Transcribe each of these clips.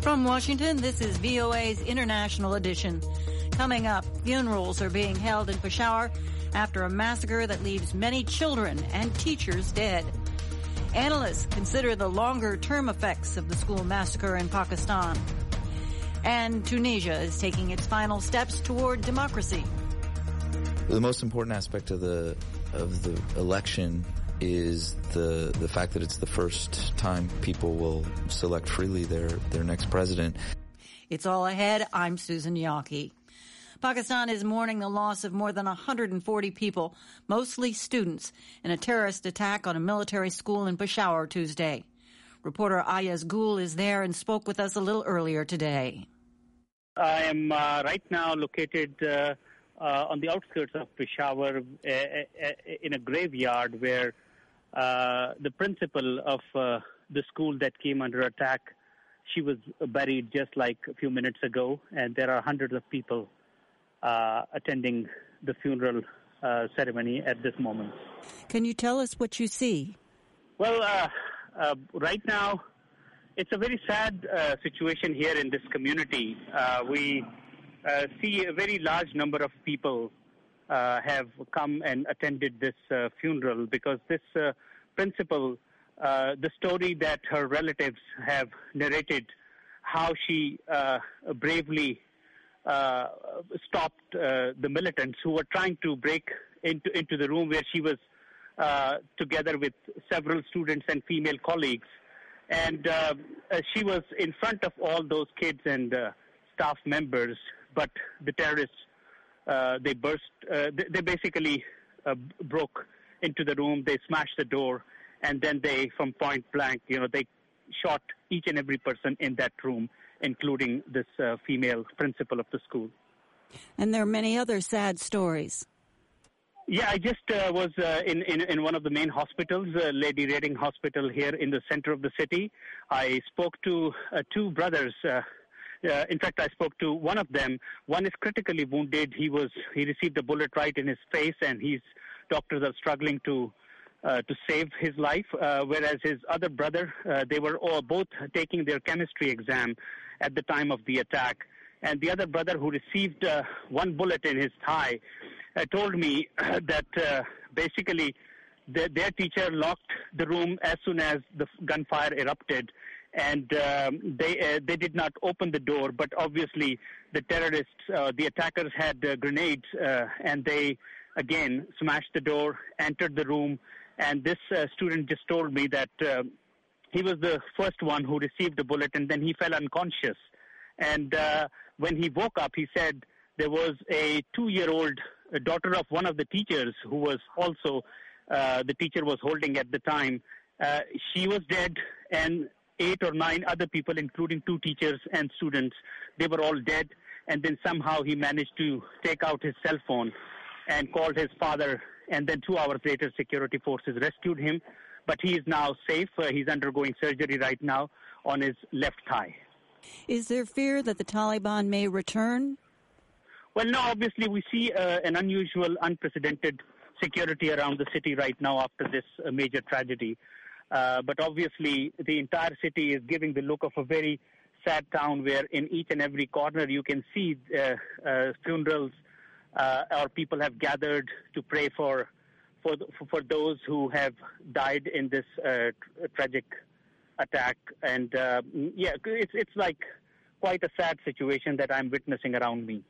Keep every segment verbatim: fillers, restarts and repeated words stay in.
From Washington, this is V O A's International Edition. Coming up, funerals are being held in Peshawar after a massacre that leaves many children and teachers dead. Analysts consider the longer-term effects of the school massacre in Pakistan. And Tunisia is taking its final steps toward democracy. The most important aspect of the of the election is the the fact that it's the first time people will select freely their, their next president. It's all ahead. I'm Susan Yaki. Pakistan is mourning the loss of more than one hundred forty people, mostly students, in a terrorist attack on a military school in Peshawar Tuesday. Reporter Ayaz Gul is there and spoke with us a little earlier today. I am uh, right now located uh, uh, on the outskirts of Peshawar uh, uh, in a graveyard where uh, the principal of uh, the school that came under attack, she was buried just like a few minutes ago, and there are hundreds of people uh, attending the funeral uh, ceremony at this moment. Can you tell us what you see? Well, uh, uh, right now, it's a very sad uh, situation here in this community. Uh, we uh, see a very large number of people uh, have come and attended this uh, funeral because this uh, principal, uh, the story that her relatives have narrated, how she uh, bravely uh, stopped uh, the militants who were trying to break into, into the room where she was uh, together with several students and female colleagues. And uh, uh, she was in front of all those kids and uh, staff members, but the terrorists, uh, they burst, uh, they, they basically uh, broke into the room, they smashed the door, and then they, from point blank, you know, they shot each and every person in that room, including this uh, female principal of the school. And there are many other sad stories. Yeah, I just uh, was uh, in, in, in one of the main hospitals, uh, Lady Reading Hospital here in the center of the city. I spoke to uh, two brothers. Uh, uh, in fact, I spoke to one of them. One is critically wounded. He was he received a bullet right in his face, and his doctors are struggling to uh, to save his life. Uh, whereas his other brother, uh, they were all both taking their chemistry exam at the time of the attack. And the other brother, who received uh, one bullet in his thigh, Uh, told me uh, that uh, basically the, their teacher locked the room as soon as the gunfire erupted, and um, they uh, they did not open the door. But obviously, the terrorists, uh, the attackers, had uh, grenades, uh, and they again smashed the door, entered the room. And this uh, student just told me that uh, he was the first one who received the bullet, and then he fell unconscious. And uh, when he woke up, he said there was a two-year-old a daughter of one of the teachers who was also, uh, the teacher was holding at the time. Uh, she was dead, and eight or nine other people, including two teachers and students, they were all dead. And then somehow he managed to take out his cell phone and called his father. And then two hours later, security forces rescued him. But he is now safe. Uh, he's undergoing surgery right now on his left thigh. Is there fear that the Taliban may return? Well, no, obviously we see uh, an unusual, unprecedented security around the city right now after this uh, major tragedy. Uh, but obviously the entire city is giving the look of a very sad town where in each and every corner you can see uh, uh, funerals uh, or people have gathered to pray for for, the, for those who have died in this uh, tr- tragic attack. And uh, yeah, it's, it's like quite a sad situation that I'm witnessing around me.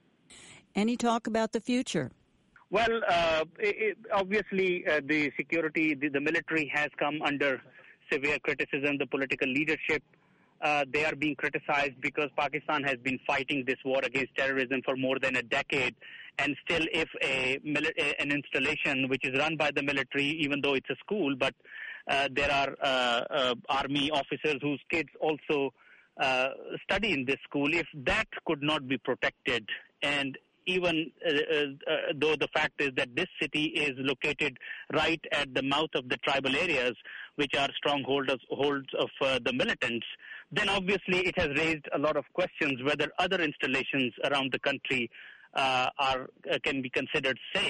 Any talk about the future? Well, uh, it, obviously, uh, the security, the, the military has come under severe criticism. The political leadership, uh, they are being criticized because Pakistan has been fighting this war against terrorism for more than a decade. And still, if a an installation which is run by the military, even though it's a school, but uh, there are uh, uh, army officers whose kids also uh, study in this school, if that could not be protected, and even uh, uh, though the fact is that this city is located right at the mouth of the tribal areas, which are strongholds holds of uh, the militants, then obviously it has raised a lot of questions whether other installations around the country uh, are uh, can be considered safe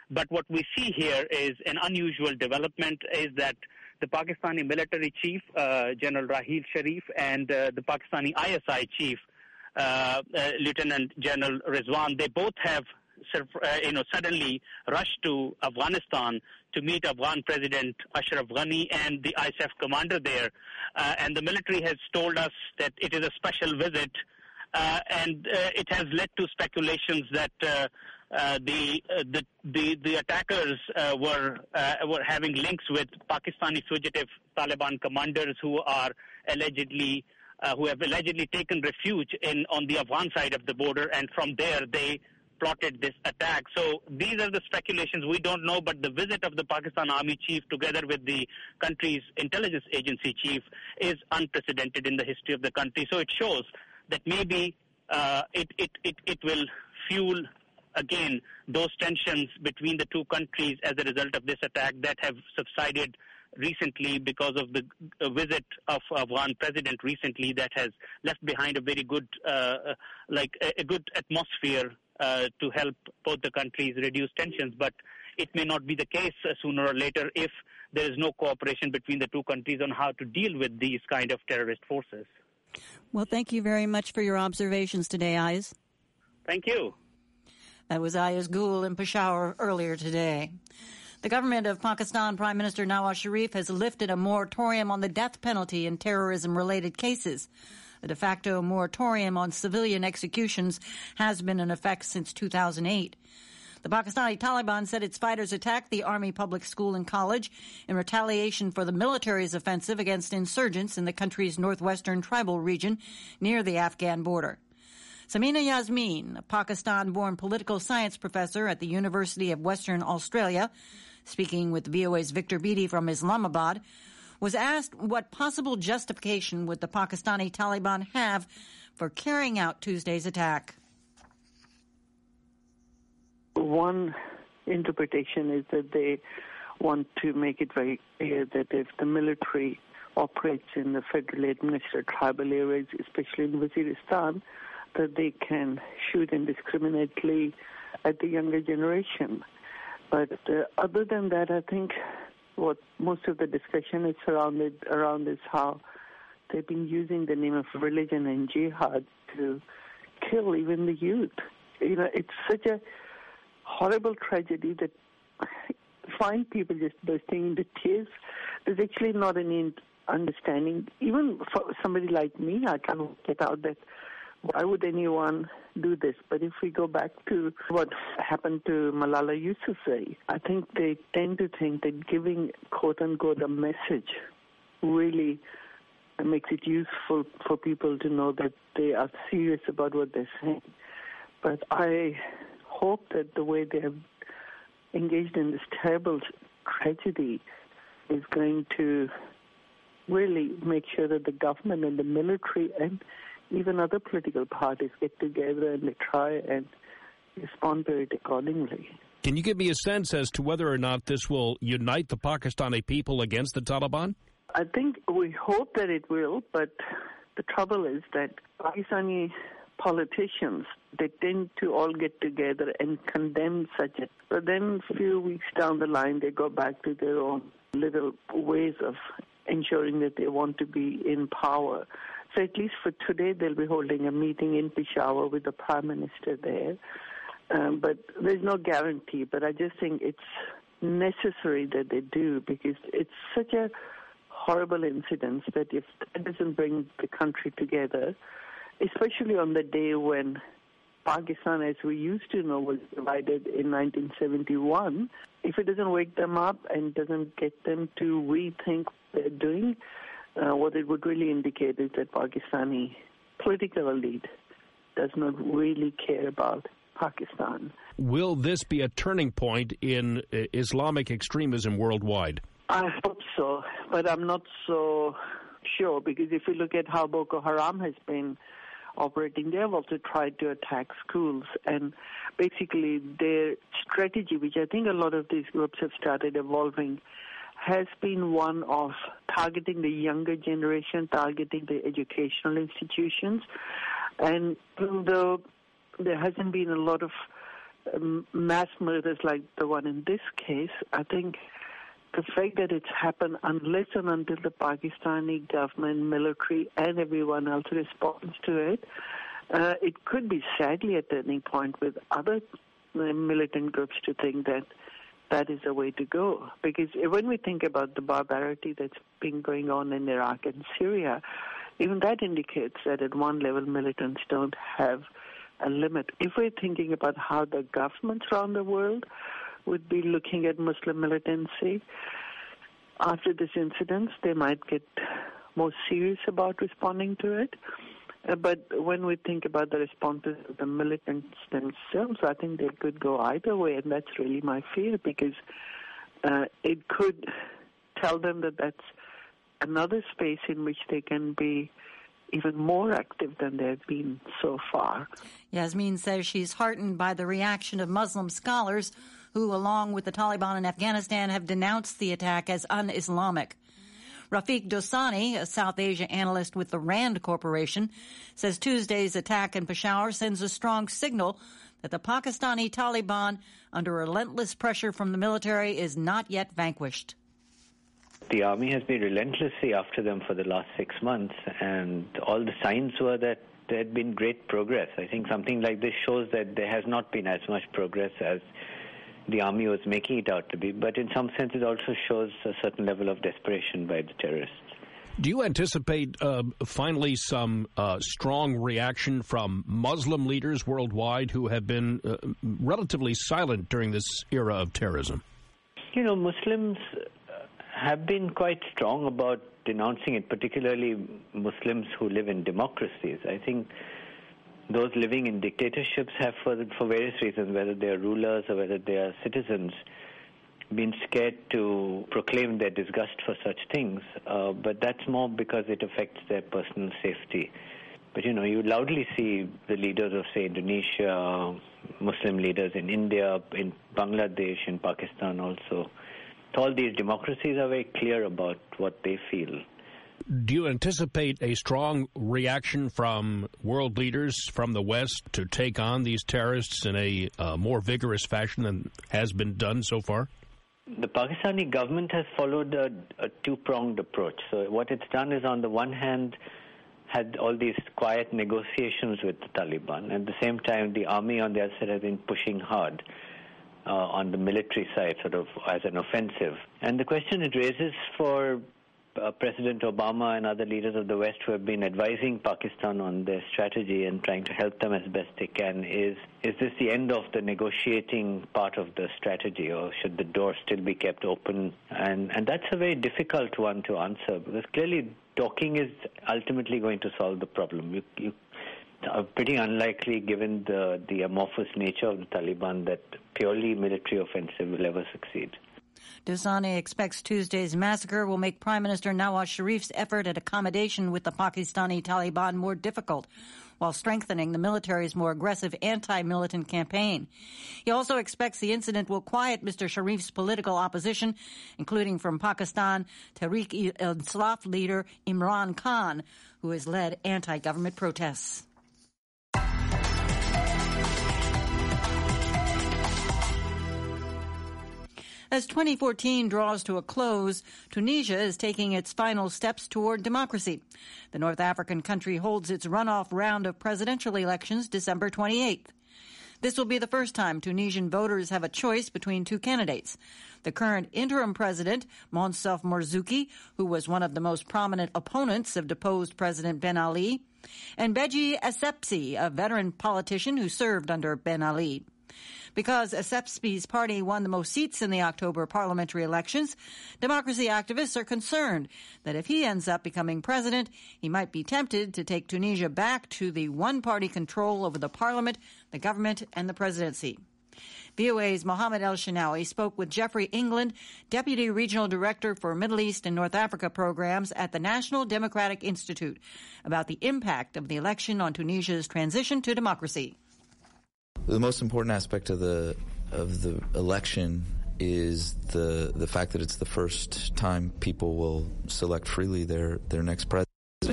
But what we see here is an unusual development is that the Pakistani military chief, uh, General Raheel Sharif, and uh, the Pakistani I S I chief, uh, uh, Lieutenant General Rizwan, they both have uh, you know, suddenly rushed to Afghanistan to meet Afghan President Ashraf Ghani and the I S A F commander there. Uh, and the military has told us that it is a special visit, uh, and uh, it has led to speculations that uh, uh, the, uh, the the the attackers uh, were uh, were having links with Pakistani fugitive Taliban commanders who are allegedly uh, who have allegedly taken refuge in on the Afghan side of the border, and from there they plotted this attack. So these are the speculations. We don't know, but the visit of the Pakistan Army chief together with the country's intelligence agency chief is unprecedented in the history of the country. So it shows that maybe uh, it, it, it, it will fuel again those tensions between the two countries as a result of this attack that have subsided recently because of the uh, visit of Afghan president recently that has left behind a very good, uh, like a, a good atmosphere Uh, to help both the countries reduce tensions. But it may not be the case uh, sooner or later if there is no cooperation between the two countries on how to deal with these kind of terrorist forces. Well, thank you very much for your observations today, Ayaz. Thank you. That was Ayaz Gul in Peshawar earlier today. The government of Pakistan Prime Minister Nawaz Sharif has lifted a moratorium on the death penalty in terrorism-related cases. The de facto moratorium on civilian executions has been in effect since two thousand eight. The Pakistani Taliban said its fighters attacked the Army Public School and College in retaliation for the military's offensive against insurgents in the country's northwestern tribal region near the Afghan border. Samina Yasmin, a Pakistan-born political science professor at the University of Western Australia, speaking with V O A's Victor Beattie from Islamabad, was asked what possible justification would the Pakistani Taliban have for carrying out Tuesday's attack. One interpretation is that they want to make it very clear that if the military operates in the federally administered tribal areas, especially in Waziristan, that they can shoot indiscriminately at the younger generation. But uh, other than that, I think what most of the discussion is surrounded around is how they've been using the name of religion and jihad to kill even the youth. You know, it's such a horrible tragedy that find people just bursting into tears. There's actually not any understanding. Even for somebody like me, I can't get out that why would anyone do this? But if we go back to what happened to Malala Yousafzai, I think they tend to think that giving, quote-unquote, a message really makes it useful for people to know that they are serious about what they're saying. But I hope that the way they have engaged in this terrible tragedy is going to really make sure that the government and the military and even other political parties get together and they try and respond to it accordingly. Can you give me a sense as to whether or not this will unite the Pakistani people against the Taliban? I think we hope that it will, but the trouble is that Pakistani politicians, they tend to all get together and condemn such a... But then a few weeks down the line, they go back to their own little ways of ensuring that they want to be in power. So at least for today, they'll be holding a meeting in Peshawar with the Prime Minister there. Um, but there's no guarantee. But I just think it's necessary that they do, because it's such a horrible incident that if that doesn't bring the country together, especially on the day when Pakistan, as we used to know, was divided in nineteen seventy-one, if it doesn't wake them up and doesn't get them to rethink what they're doing, Uh, what it would really indicate is that Pakistani political elite does not really care about Pakistan. Will this be a turning point in uh, Islamic extremism worldwide? I hope so, but I'm not so sure, because if you look at how Boko Haram has been operating, they have also tried to attack schools, and basically their strategy, which I think a lot of these groups have started evolving, has been one of targeting the younger generation, targeting the educational institutions. And though there hasn't been a lot of um, mass murders like the one in this case, I think the fact that it's happened unless and until the Pakistani government, military, and everyone else responds to it, uh, it could be sadly a turning point with other uh, militant groups to think that that is the way to go. Because when we think about the barbarity that's been going on in Iraq and Syria, even that indicates that at one level militants don't have a limit. If we're thinking about how the governments around the world would be looking at Muslim militancy, after this incident, they might get more serious about responding to it. Uh, but when we think about the responses of the militants themselves, I think they could go either way, and that's really my fear, because uh, it could tell them that that's another space in which they can be even more active than they've been so far. Yasmin says she's heartened by the reaction of Muslim scholars who, along with the Taliban in Afghanistan, have denounced the attack as un-Islamic. Rafiq Dosani, a South Asia analyst with the RAND Corporation, says Tuesday's attack in Peshawar sends a strong signal that the Pakistani Taliban, under relentless pressure from the military, is not yet vanquished. The army has been relentlessly after them for the last six months, and all the signs were that there had been great progress. I think something like this shows that there has not been as much progress as the army was making it out to be, but in some sense it also shows a certain level of desperation by the terrorists. Do you anticipate uh, finally some uh, strong reaction from Muslim leaders worldwide who have been uh, relatively silent during this era of terrorism? You know, Muslims have been quite strong about denouncing it, particularly Muslims who live in democracies. I think those living in dictatorships have, for, for various reasons, whether they are rulers or whether they are citizens, been scared to proclaim their disgust for such things. Uh, but that's more because it affects their personal safety. But, you know, you loudly see the leaders of, say, Indonesia, Muslim leaders in India, in Bangladesh, in Pakistan also. All these democracies are very clear about what they feel. Do you anticipate a strong reaction from world leaders from the West to take on these terrorists in a uh, more vigorous fashion than has been done so far? The Pakistani government has followed a, a two-pronged approach. So what it's done is, on the one hand, had all these quiet negotiations with the Taliban. At the same time, the army on the other side has been pushing hard uh, on the military side, sort of as an offensive. And the question it raises for Uh, President Obama and other leaders of the West who have been advising Pakistan on their strategy and trying to help them as best they can is, is this the end of the negotiating part of the strategy, or should the door still be kept open? And, and that's a very difficult one to answer, because clearly talking is ultimately going to solve the problem. You, you are pretty unlikely, given the, the amorphous nature of the Taliban, that purely military offensive will ever succeed. Dosani expects Tuesday's massacre will make Prime Minister Nawaz Sharif's effort at accommodation with the Pakistani Taliban more difficult, while strengthening the military's more aggressive anti-militant campaign. He also expects the incident will quiet Mister Sharif's political opposition, including from Pakistan Tehreek-e-Insaf leader Imran Khan, who has led anti-government protests. As twenty fourteen draws to a close, Tunisia is taking its final steps toward democracy. The North African country holds its runoff round of presidential elections December twenty-eighth. This will be the first time Tunisian voters have a choice between two candidates. The current interim president, Monsef Marzouki, who was one of the most prominent opponents of deposed President Ben Ali, and Beji Essebsi, a veteran politician who served under Ben Ali. Because Essebsi's party won the most seats in the October parliamentary elections, democracy activists are concerned that if he ends up becoming president, he might be tempted to take Tunisia back to the one-party control over the parliament, the government, and the presidency. V O A's Mohammed El-Shinawi spoke with Jeffrey England, Deputy Regional Director for Middle East and North Africa programs at the National Democratic Institute, about the impact of the election on Tunisia's transition to democracy. The most important aspect of the of the election is the the fact that it's the first time people will select freely their, their next president.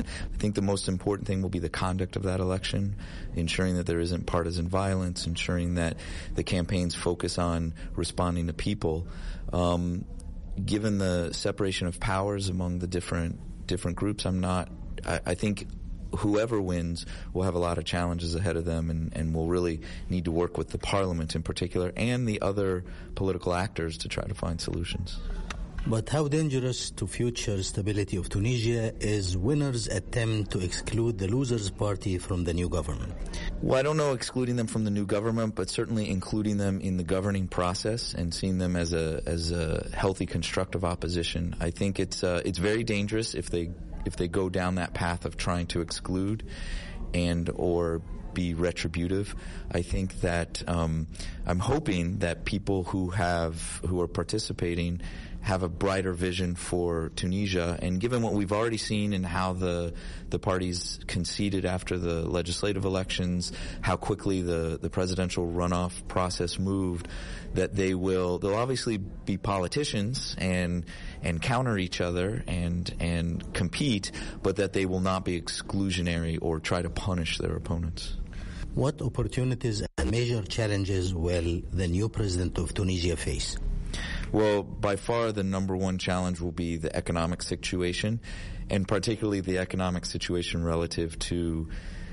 I think the most important thing will be the conduct of that election, ensuring that there isn't partisan violence, ensuring that the campaigns focus on responding to people. Um, given the separation of powers among the different different groups, I'm not, I, I think whoever wins will have a lot of challenges ahead of them, and, and will really need to work with the parliament in particular and the other political actors to try to find solutions. But how dangerous to future stability of Tunisia is winners' attempt to exclude the losers' party from the new government? Well, I don't know excluding them from the new government, but certainly including them in the governing process and seeing them as a as a healthy, constructive opposition. I think it's uh, it's very dangerous if they if they go down that path of trying to exclude and or be retributive. I think that um, I'm hoping that people who have who are participating have a brighter vision for Tunisia, and given what we've already seen and how the the parties conceded after the legislative elections, how quickly the, the presidential runoff process moved, that they will they'll obviously be politicians and and counter each other and and compete, but that they will not be exclusionary or try to punish their opponents. What opportunities and major challenges will the new president of Tunisia face? Well, by far the number one challenge will be the economic situation, and particularly the economic situation relative to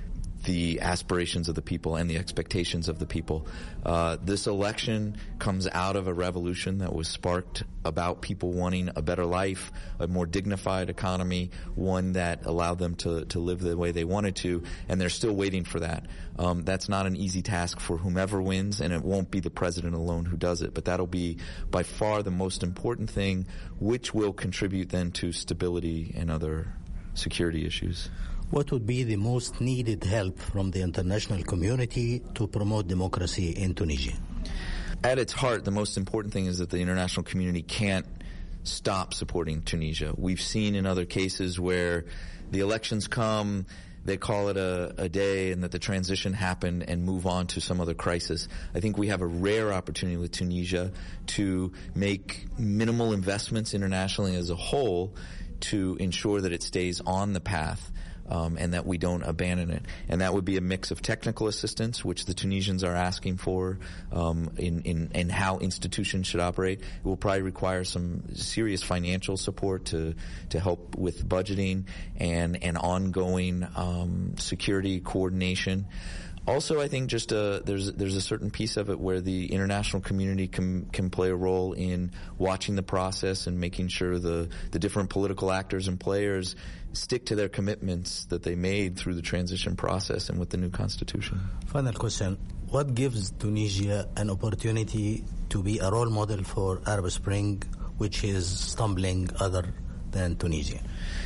the aspirations of the people and the expectations of the people. Uh, this election comes out of a revolution that was sparked about people wanting a better life, a more dignified economy, one that allowed them to, to live the way they wanted to, and they're still waiting for that. Um, that's not an easy task for whomever wins, and it won't be the president alone who does it, but that'll be by far the most important thing, which will contribute then to stability and other security issues. What would be the most needed help from the international community to promote democracy in Tunisia? At its heart, the most important thing is that the international community can't stop supporting Tunisia. We've seen in other cases where the elections come, they call it a, a day, and that the transition happened and move on to some other crisis. I think we have a rare opportunity with Tunisia to make minimal investments internationally as a whole to ensure that it stays on the path. Um, and that we don't abandon it. And that would be a mix of technical assistance, which the Tunisians are asking for, um, in, in, in how institutions should operate. It will probably require some serious financial support to, to help with budgeting and, and ongoing, um, security coordination. Also, I think just uh, there's there's a certain piece of it where the international community can can play a role in watching the process and making sure the, the different political actors and players stick to their commitments that they made through the transition process and with the new constitution. Final question. What gives Tunisia an opportunity to be a role model for Arab Spring, which is stumbling other than Tunisia?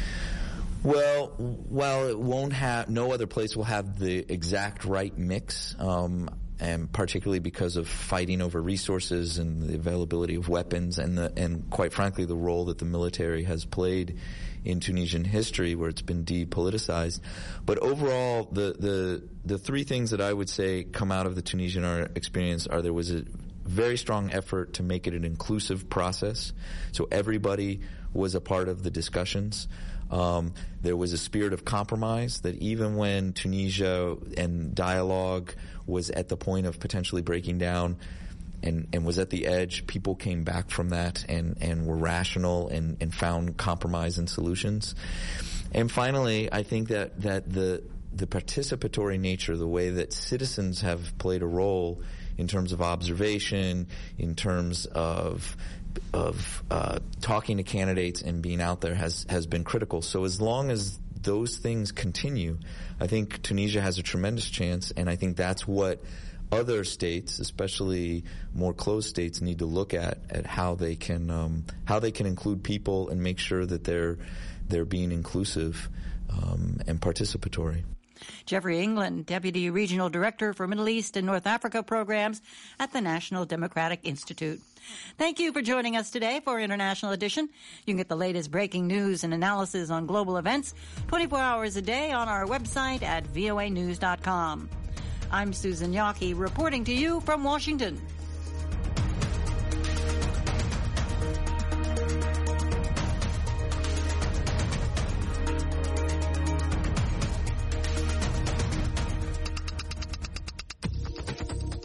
Well, while it won't have, no other place will have the exact right mix, um, and particularly because of fighting over resources and the availability of weapons and the, and quite frankly, the role that the military has played in Tunisian history where it's been depoliticized. But overall, the, the, the three things that I would say come out of the Tunisian experience are there was a very strong effort to make it an inclusive process. So everybody was a part of the discussions. Um, there was a spirit of compromise that even when Tunisia and dialogue was at the point of potentially breaking down and, and was at the edge, people came back from that and, and were rational and, and found compromise and solutions. And finally, I think that, that the, the participatory nature, the way that citizens have played a role in terms of observation, in terms of of uh, talking to candidates and being out there has, has been critical. So as long as those things continue, I think Tunisia has a tremendous chance, and I think that's what other states, especially more closed states, need to look at, at how they can um, how they can include people and make sure that they're they're being inclusive um, and participatory. Jeffrey England, Deputy Regional Director for Middle East and North Africa Programs at the National Democratic Institute. Thank you for joining us today for International Edition. You can get the latest breaking news and analysis on global events twenty-four hours a day on our website at V O A news dot com. I'm Susan Yockey reporting to you from Washington.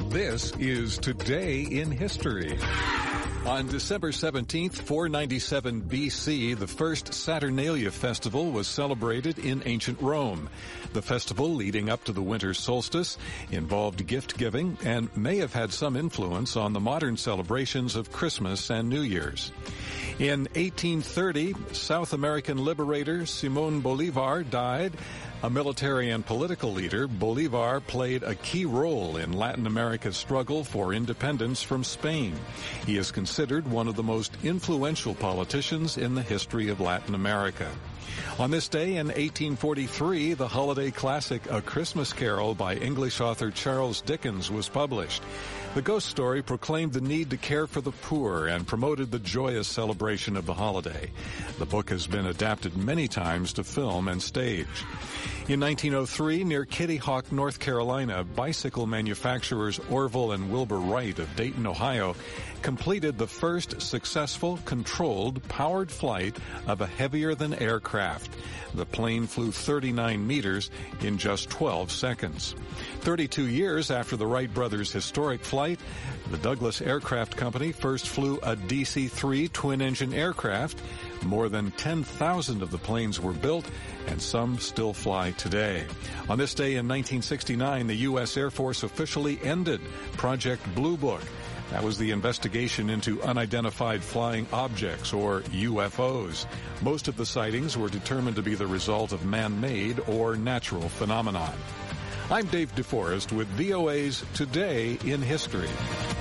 This is Today in History. On December seventeenth, four ninety-seven B C, the first Saturnalia festival was celebrated in ancient Rome. The festival, leading up to the winter solstice, involved gift-giving and may have had some influence on the modern celebrations of Christmas and New Year's. In eighteen thirty, South American liberator Simón Bolívar died. A military and political leader, Bolívar played a key role in Latin America's struggle for independence from Spain. He is considered one of the most influential politicians in the history of Latin America. On this day in eighteen forty-three, the holiday classic A Christmas Carol by English author Charles Dickens was published. The ghost story proclaimed the need to care for the poor and promoted the joyous celebration of the holiday. The book has been adapted many times to film and stage. In nineteen oh three, near Kitty Hawk, North Carolina, bicycle manufacturers Orville and Wilbur Wright of Dayton, Ohio, completed the first successful, controlled, powered flight of a heavier-than-air craft. The plane flew thirty-nine meters in just twelve seconds. thirty-two years after the Wright brothers' historic flight, the Douglas Aircraft Company first flew a D C three twin-engine aircraft. More than ten thousand of the planes were built, and some still fly today. On this day in nineteen sixty-nine, the U S Air Force officially ended Project Blue Book. That was the investigation into unidentified flying objects, or U F Os. Most of the sightings were determined to be the result of man-made or natural phenomenon. I'm Dave DeForest with V O A's Today in History.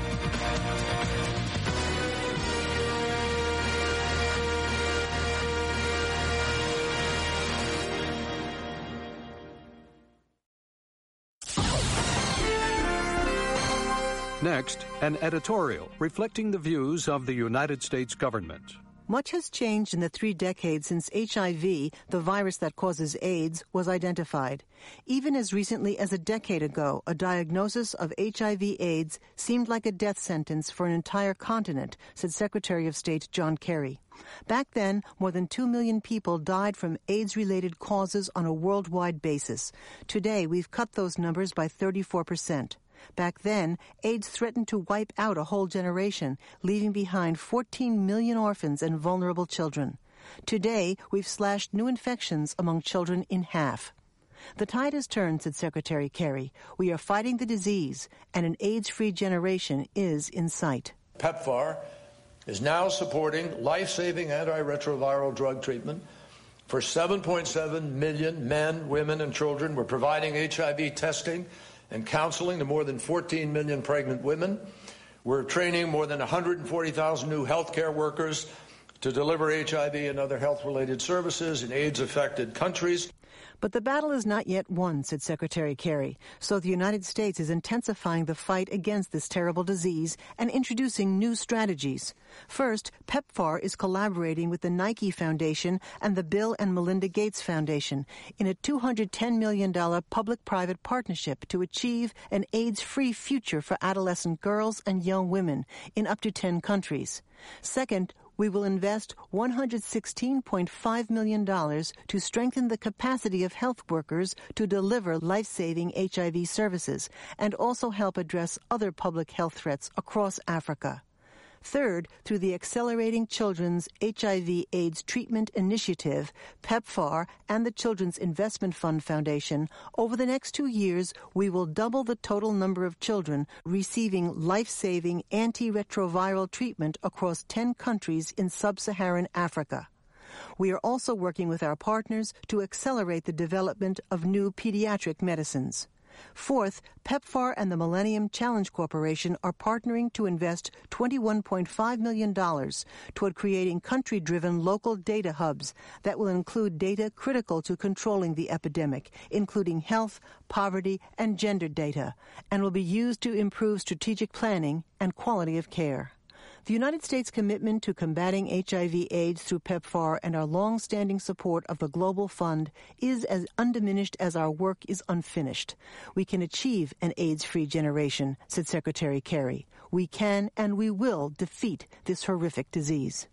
Next, an editorial reflecting the views of the United States government. Much has changed in the three decades since H I V, the virus that causes AIDS, was identified. Even as recently as a decade ago, a diagnosis of H I V AIDS seemed like a death sentence for an entire continent, said Secretary of State John Kerry. Back then, more than two million people died from AIDS-related causes on a worldwide basis. Today, we've cut those numbers by thirty-four percent. Back then, AIDS threatened to wipe out a whole generation, leaving behind fourteen million orphans and vulnerable children. Today, we've slashed new infections among children in half. The tide has turned, said Secretary Kerry. We are fighting the disease, and an AIDS-free generation is in sight. PEPFAR is now supporting life-saving antiretroviral drug treatment for seven point seven million men, women, and children. We're providing H I V testing and counseling to more than fourteen million pregnant women. We're training more than one hundred forty thousand new healthcare workers to deliver H I V and other health-related services in AIDS-affected countries. But the battle is not yet won, said Secretary Kerry. So the United States is intensifying the fight against this terrible disease and introducing new strategies. First, PEPFAR is collaborating with the Nike Foundation and the Bill and Melinda Gates Foundation in a two hundred ten million dollars public-private partnership to achieve an AIDS-free future for adolescent girls and young women in up to ten countries. Second, we will invest one hundred sixteen point five million dollars to strengthen the capacity of health workers to deliver life-saving H I V services and also help address other public health threats across Africa. Third, through the Accelerating Children's H I V AIDS Treatment Initiative, PEPFAR, and the Children's Investment Fund Foundation, over the next two years, we will double the total number of children receiving life-saving antiretroviral treatment across ten countries in sub-Saharan Africa. We are also working with our partners to accelerate the development of new pediatric medicines. Fourth, PEPFAR and the Millennium Challenge Corporation are partnering to invest twenty-one point five million dollars toward creating country-driven local data hubs that will include data critical to controlling the epidemic, including health, poverty, and gender data, and will be used to improve strategic planning and quality of care. The United States' commitment to combating H I V AIDS through PEPFAR and our long-standing support of the Global Fund is as undiminished as our work is unfinished. We can achieve an AIDS-free generation, said Secretary Kerry. We can and we will defeat this horrific disease.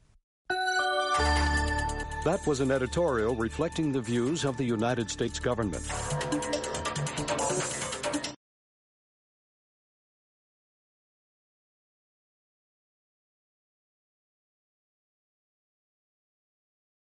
That was an editorial reflecting the views of the United States government.